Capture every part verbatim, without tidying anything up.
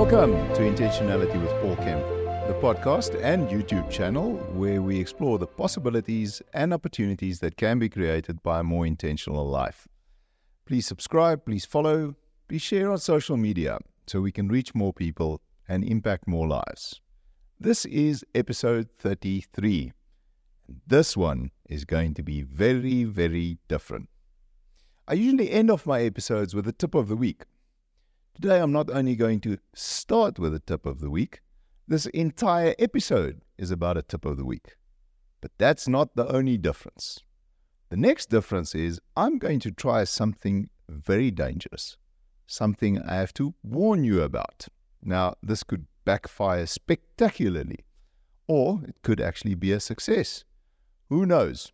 Welcome to Intentionality with Paul Kemp, the podcast and YouTube channel where we explore the possibilities and opportunities that can be created by a more intentional life. Please subscribe, please follow, please share on social media so we can reach more people and impact more lives. This is episode thirty-three. This one is going to be very, very different. I usually end off my episodes with a tip of the week. Today I'm not only going to start with a tip of the week, this entire episode is about a tip of the week. But that's not the only difference. The next difference is I'm going to try something very dangerous, something I have to warn you about. Now, this could backfire spectacularly, or it could actually be a success. Who knows?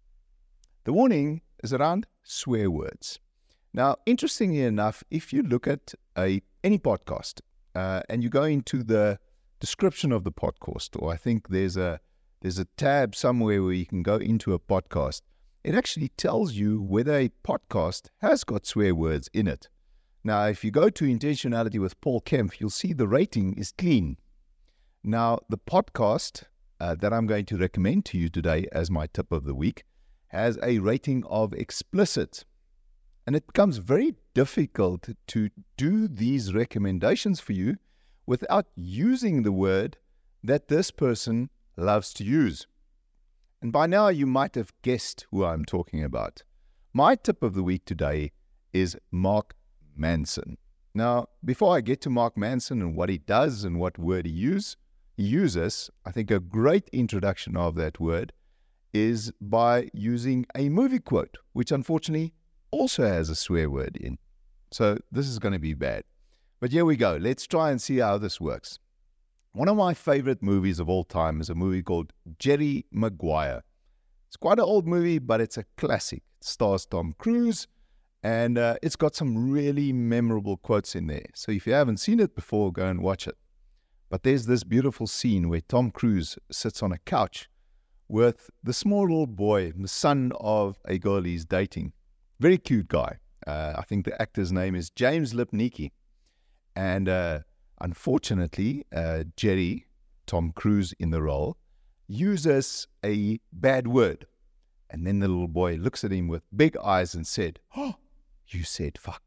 The warning is around swear words. Now, interestingly enough, if you look at a any podcast uh, and you go into the description of the podcast, or I think there's a there's a tab somewhere where you can go into a podcast, it actually tells you whether a podcast has got swear words in it. Now, if you go to Intentionality with Paul Kemp, you'll see the rating is clean. Now, the podcast uh, that I'm going to recommend to you today as my tip of the week has a rating of explicit. And it becomes very difficult to do these recommendations for you without using the word that this person loves to use. And by now you might have guessed who I'm talking about. My tip of the week today is Mark Manson. Now, before I get to Mark Manson and what he does and what word he, use, he uses, I think a great introduction of that word is by using a movie quote, which unfortunately also has a swear word in. So this is going to be bad. But here we go. Let's try and see how this works. One of my favorite movies of all time is a movie called Jerry Maguire. It's quite an old movie, but it's a classic. It stars Tom Cruise, and uh, it's got some really memorable quotes in there. So if you haven't seen it before, go and watch it. But there's this beautiful scene where Tom Cruise sits on a couch with the small little boy, the son of a girl he's dating. Very cute guy. Uh, I think the actor's name is James Lipnicki. And uh, unfortunately, uh, Jerry, Tom Cruise in the role, uses a bad word. And then the little boy looks at him with big eyes and said, "Oh, you said fuck."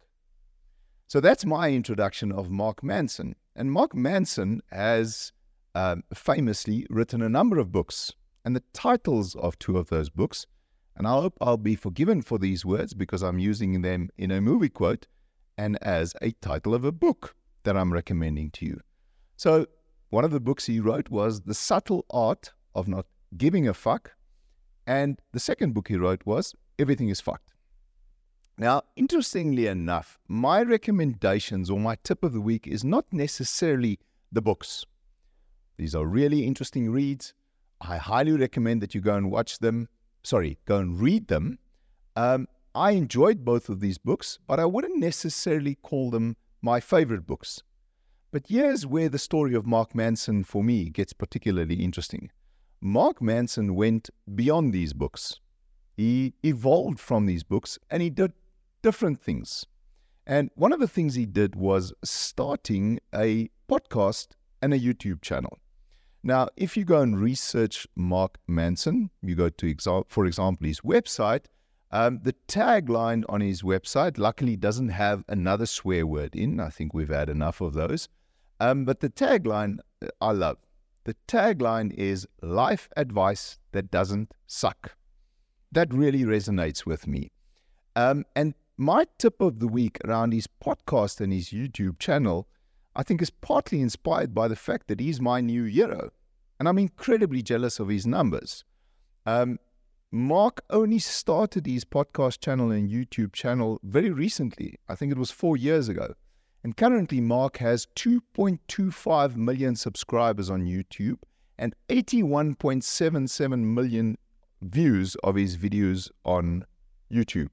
So that's my introduction of Mark Manson. And Mark Manson has um, famously written a number of books. And the titles of two of those books, and I hope I'll be forgiven for these words because I'm using them in a movie quote and as a title of a book that I'm recommending to you. So one of the books he wrote was The Subtle Art of Not Giving a Fuck. And the second book he wrote was Everything is Fucked. Now, interestingly enough, my recommendations or my tip of the week is not necessarily the books. These are really interesting reads. I highly recommend that you go and watch them. Sorry, go and read them. Um, I enjoyed both of these books, but I wouldn't necessarily call them my favorite books. But here's where the story of Mark Manson, for me, gets particularly interesting. Mark Manson went beyond these books. He evolved from these books, and he did different things. And one of the things he did was starting a podcast and a YouTube channel. Now, if you go and research Mark Manson, you go to, exa- for example, his website, um, the tagline on his website luckily doesn't have another swear word in. I think we've had enough of those. Um, but the tagline I love. The tagline is life advice that doesn't suck. That really resonates with me. Um, and my tip of the week around his podcast and his YouTube channel, I think is partly inspired by the fact that he's my new hero. And I'm incredibly jealous of his numbers. Um, Mark only started his podcast channel and YouTube channel very recently. I think it was four years ago. And currently Mark has two point two five million subscribers on YouTube and eighty-one point seven seven million views of his videos on YouTube.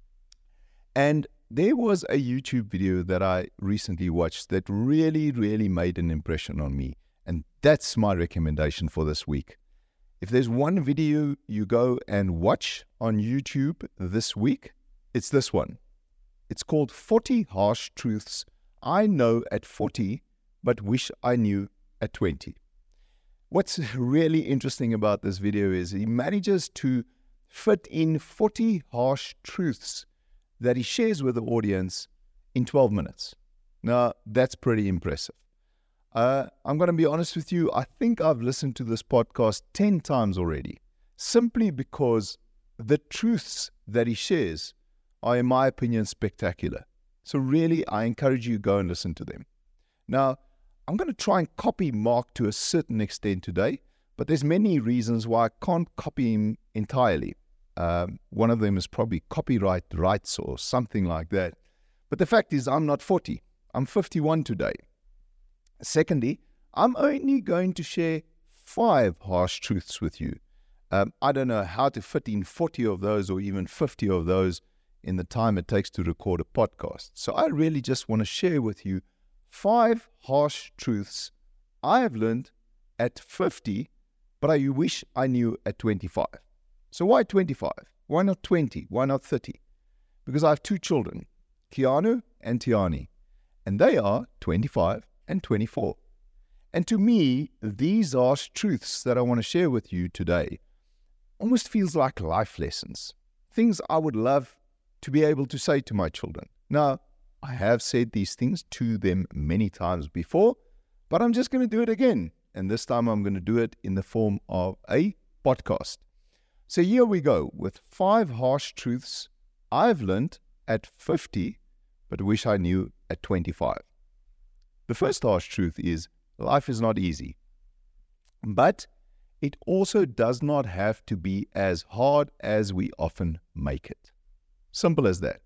And there was a YouTube video that I recently watched that really, really made an impression on me. And that's my recommendation for this week. If there's one video you go and watch on YouTube this week, it's this one. It's called forty Harsh Truths I Know at forty but wish I knew at twenty. What's really interesting about this video is he manages to fit in forty harsh truths that he shares with the audience in twelve minutes. Now, that's pretty impressive. Uh, I'm going to be honest with you, I think I've listened to this podcast ten times already, simply because the truths that he shares are, in my opinion, spectacular. So really, I encourage you to go and listen to them. Now, I'm going to try and copy Mark to a certain extent today, but there's many reasons why I can't copy him entirely. Um, one of them is probably copyright rights or something like that. But the fact is, I'm not forty. I'm fifty-one today. Secondly, I'm only going to share five harsh truths with you. Um, I don't know how to fit in forty of those or even fifty of those in the time it takes to record a podcast. So I really just want to share with you five harsh truths I have learned at fifty, but I wish I knew at twenty-five. So why twenty-five? Why not twenty? Why not thirty? Because I have two children, Keanu and Tiani, and they are twenty-five and twenty-four. And to me, these harsh truths that I want to share with you today almost feels like life lessons, things I would love to be able to say to my children. Now, I have said these things to them many times before, but I'm just going to do it again. And this time I'm going to do it in the form of a podcast. So here we go with five harsh truths I've learned at fifty, but wish I knew at twenty-five. The first harsh truth is life is not easy, but it also does not have to be as hard as we often make it. Simple as that.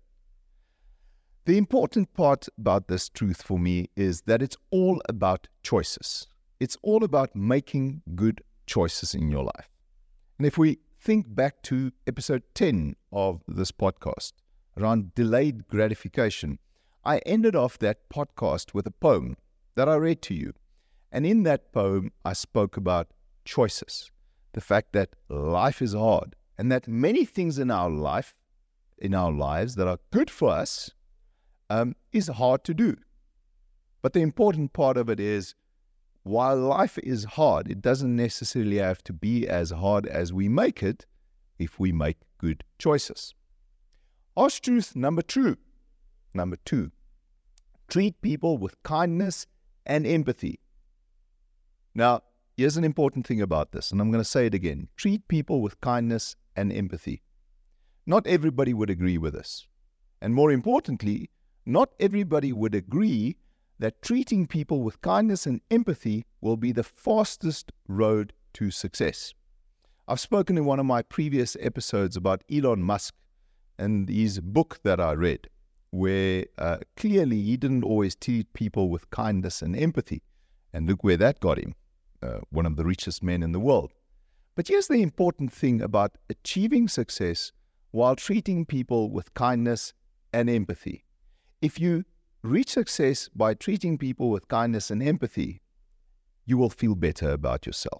The important part about this truth for me is that it's all about choices. It's all about making good choices in your life. And if we think back to episode ten of this podcast around delayed gratification, I ended off that podcast with a poem that I read to you. And in that poem, I spoke about choices, the fact that life is hard and that many things in our life, in our lives that are good for us, um, is hard to do. But the important part of it is, while life is hard, it doesn't necessarily have to be as hard as we make it if we make good choices. Harsh truth number two. Number two, treat people with kindness and empathy. Now, here's an important thing about this, and I'm going to say it again. Treat people with kindness and empathy. Not everybody would agree with this. And more importantly, not everybody would agree that treating people with kindness and empathy will be the fastest road to success. I've spoken in one of my previous episodes about Elon Musk and his book that I read, where uh, clearly he didn't always treat people with kindness and empathy. And look where that got him, uh, one of the richest men in the world. But here's the important thing about achieving success while treating people with kindness and empathy. If you reach success by treating people with kindness and empathy, you will feel better about yourself.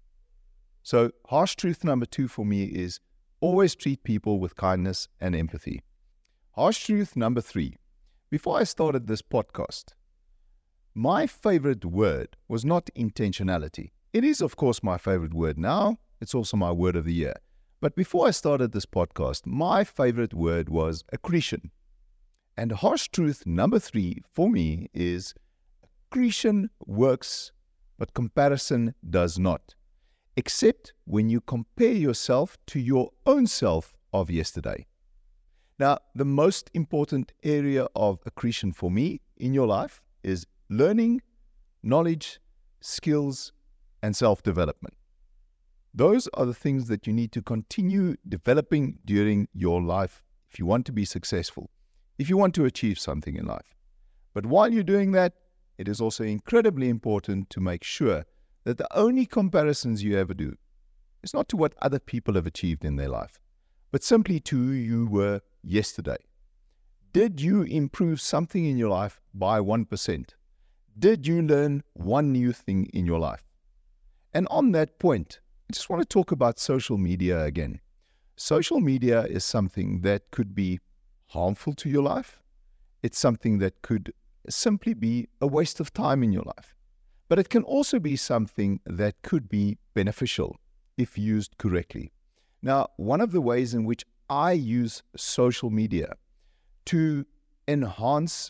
So harsh truth number two for me is always treat people with kindness and empathy. Harsh truth number three. Before I started this podcast, my favorite word was not intentionality. It is, of course, my favorite word now. It's also my word of the year. But before I started this podcast, my favorite word was accretion. And harsh truth number three for me is accretion works, but comparison does not. Except when you compare yourself to your own self of yesterday. Now, the most important area of accretion for me in your life is learning, knowledge, skills, and self-development. Those are the things that you need to continue developing during your life if you want to be successful, if you want to achieve something in life. But while you're doing that, it is also incredibly important to make sure that the only comparisons you ever do is not to what other people have achieved in their life, but simply to who you were yesterday. Did you improve something in your life by one percent? Did you learn one new thing in your life? And on that point, I just want to talk about social media again. Social media is something that could be harmful to your life. It's something that could simply be a waste of time in your life. But it can also be something that could be beneficial if used correctly. Now, one of the ways in which I use social media to enhance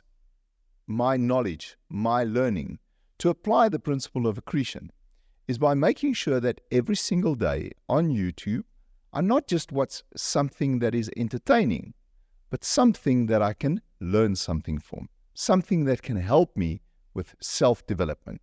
my knowledge, my learning, to apply the principle of accretion, is by making sure that every single day on YouTube are not just what's something that is entertaining, but something that I can learn something from, something that can help me with self-development.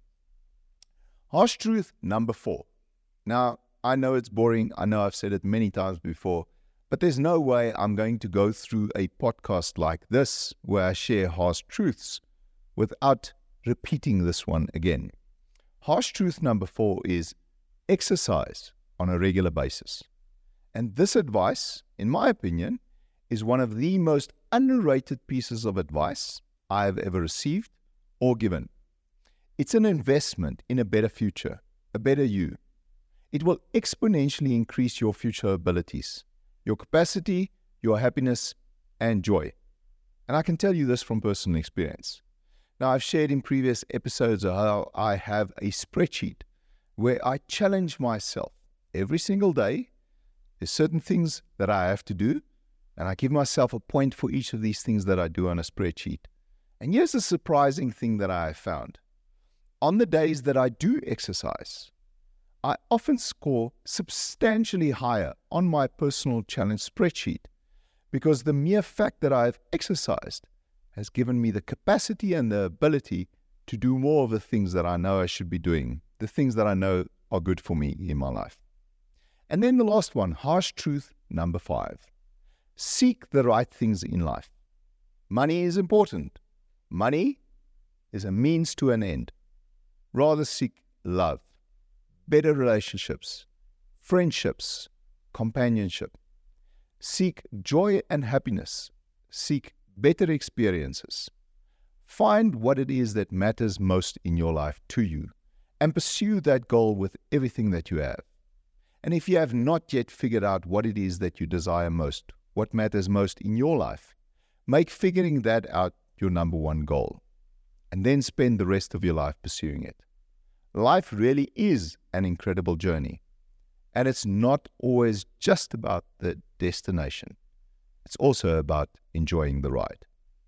Harsh truth number four. Now, I know it's boring. I know I've said it many times before, but there's no way I'm going to go through a podcast like this where I share harsh truths without repeating this one again. Harsh truth number four is exercise on a regular basis. And this advice, in my opinion, is one of the most underrated pieces of advice I have ever received or given. It's an investment in a better future, a better you. It will exponentially increase your future abilities, your capacity, your happiness, and joy. And I can tell you this from personal experience. Now, I've shared in previous episodes of how I have a spreadsheet where I challenge myself every single day. There's certain things that I have to do, and I give myself a point for each of these things that I do on a spreadsheet. And here's a surprising thing that I have found. On the days that I do exercise, I often score substantially higher on my personal challenge spreadsheet because the mere fact that I've exercised has given me the capacity and the ability to do more of the things that I know I should be doing, the things that I know are good for me in my life. And then the last one, harsh truth number five. Seek the right things in life. Money is important. Money is a means to an end. Rather seek love, better relationships, friendships, companionship. Seek joy and happiness. Seek better experiences. Find what it is that matters most in your life to you and pursue that goal with everything that you have. And if you have not yet figured out what it is that you desire most, what matters most in your life, make figuring that out your number one goal, and then spend the rest of your life pursuing it. Life really is an incredible journey, and it's not always just about the destination. It's also about enjoying the ride.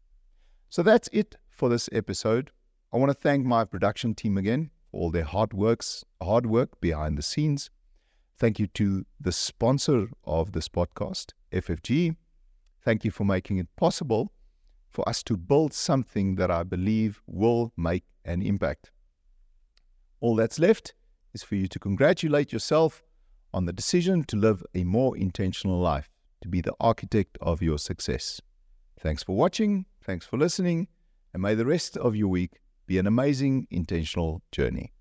So that's it for this episode. I want to thank my production team again for all their hard works, hard work behind the scenes. Thank you to the sponsor of this podcast, F F G. Thank you for making it possible for us to build something that I believe will make an impact. All that's left is for you to congratulate yourself on the decision to live a more intentional life, to be the architect of your success. Thanks for watching, thanks for listening, and may the rest of your week be an amazing intentional journey.